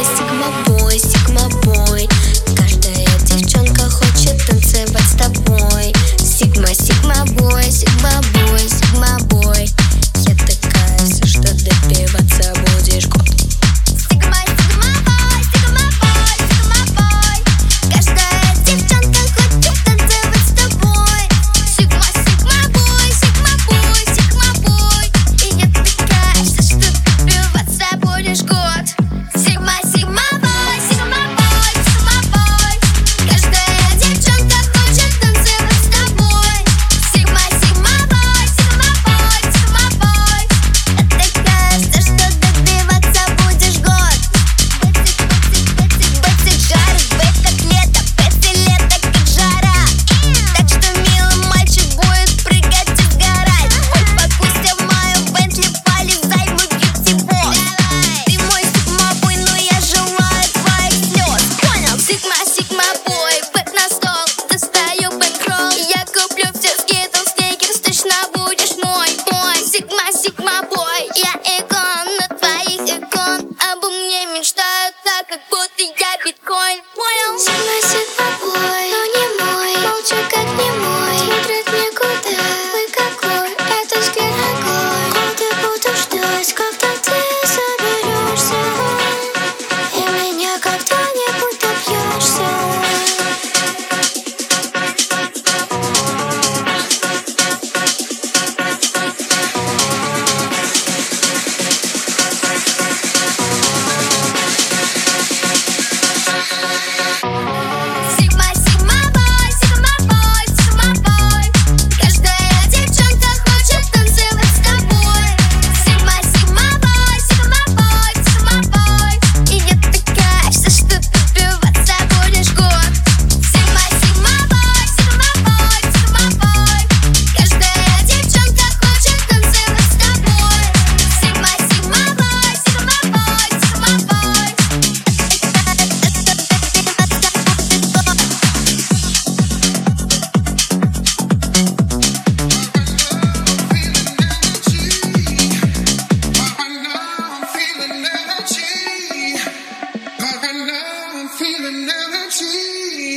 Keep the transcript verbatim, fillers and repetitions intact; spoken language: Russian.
Сигма-бой, сигма-бой, каждая девчонка хочет танцевать с тобой. Сигма, сигма-бой, сигма-бой, сигма-бой, я такая, все, что добиваться будешь год. Сигма, сигма-бой, сигма-бой, сигма-бой, каждая девчонка хочет танцевать с тобой. Сигма, сигма-бой, сигма-бой, сигма-бой, и я такая, все, что добиваться будешь год. Сигма, сигма-бой, сигма-бой, сигма-бой, каждая девчонка хочет танцевать с тобой. Сигма, сигма-бой, сигма-бой, сигма-бой, я такая, все, что добиваться будешь год. Бэцик жарит, бэк как лето, бэцик лето как жара. Так что милый мальчик будет прыгать и сгорать. Ой, покуся в мою Бентли, полезай в мой бьюти-бокс. Ты мой сигма-бой, но я желаю твоих слез. Понял? Сигма, сигма-бой, бэк на стол, достаю бэк-ролл. Я куплю все скидл, сникерс, точно будешь мой. Мой сигма, сигма-бой, я икон на твоих икон. Обо мне мечтают так, как будто я биткоин. Понял? Сигма, сигма-бой, но не мой, молча как не мой. Смотрит никуда, ой какой, это дорогой. Годы буду ждать, когда ты соберешься, и меня когда-нибудь добьешься. Сигма, сигма-бой, сигма-бой, сигма-бой, каждая девчонка хочет танцевать с тобой. Сигма, сигма-бой, сигма-бой, сигма-бой, и я такая, все, что добиваться будешь год. Сигма, сигма-бой, сигма-бой, сигма-бой, каждая девчонка хочет танцевать с тобой. Сигма, сигма-бой, сигма-бой, сигма-бой. Feeling energy.